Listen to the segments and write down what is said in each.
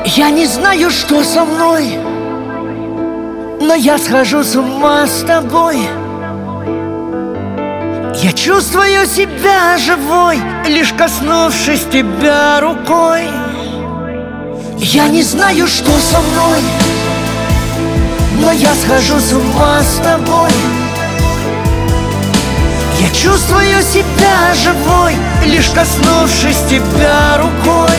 Я не знаю, что со мной, но я схожу с ума с тобой. Я чувствую себя живой, лишь коснувшись тебя рукой. Я не знаю, что со мной, но я схожу с ума с тобой. Я чувствую себя живой, лишь коснувшись тебя рукой.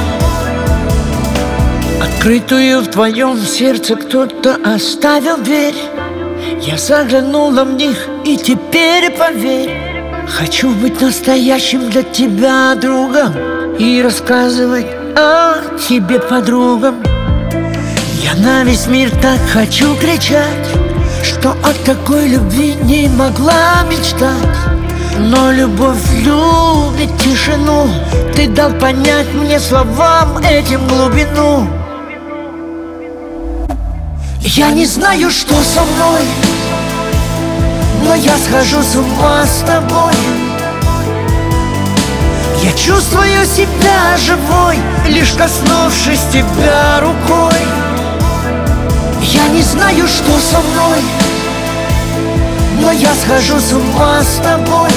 Открытую в твоем сердце кто-то оставил дверь. Я заглянула в них, и теперь поверь, хочу быть настоящим для тебя другом и рассказывать о тебе подругам. Я на весь мир так хочу кричать, что о такой любви не могла мечтать. Но любовь любит тишину, ты дал понять мне словам этим глубину. Я не знаю, что со мной, но я схожу с ума с тобой. Я чувствую себя живой, лишь коснувшись тебя рукой. Я не знаю, что со мной, но я схожу с ума с тобой.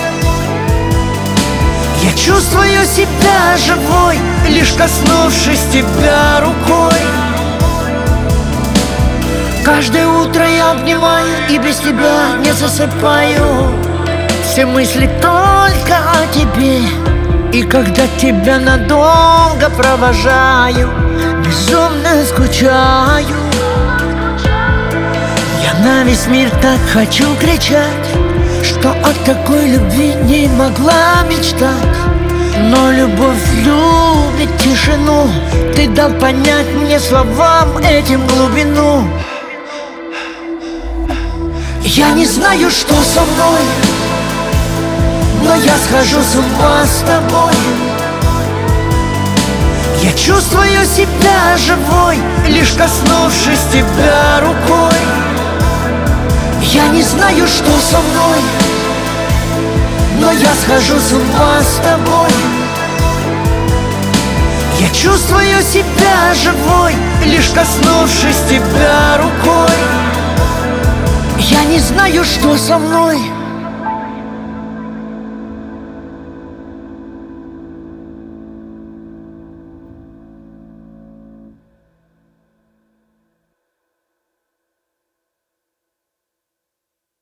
Я чувствую себя живой, лишь коснувшись тебя рукой. Каждое утро я обнимаю и без тебя не засыпаю. Все мысли только о тебе, и когда тебя надолго провожаю, безумно скучаю. Я на весь мир так хочу кричать, что о такой любви не могла мечтать. Но любовь любит тишину, ты дал понять мне словам этим глубину. Я не знаю, что со мной, но я схожу с ума с тобой. Я чувствую себя живой, лишь коснувшись тебя рукой. Я не знаю, что со мной, но я схожу с ума с тобой. Я чувствую себя живой, лишь коснувшись тебя рукой. Я не знаю, что со мной,